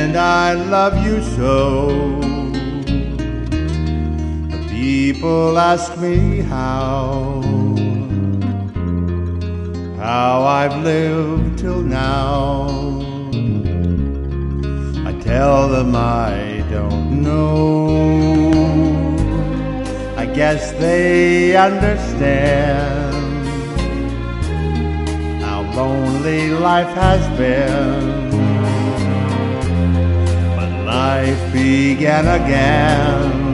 and I love you so. The people ask me how I've lived till now. I tell them I don't know. I guess they understand how lonely life has been. But life began again.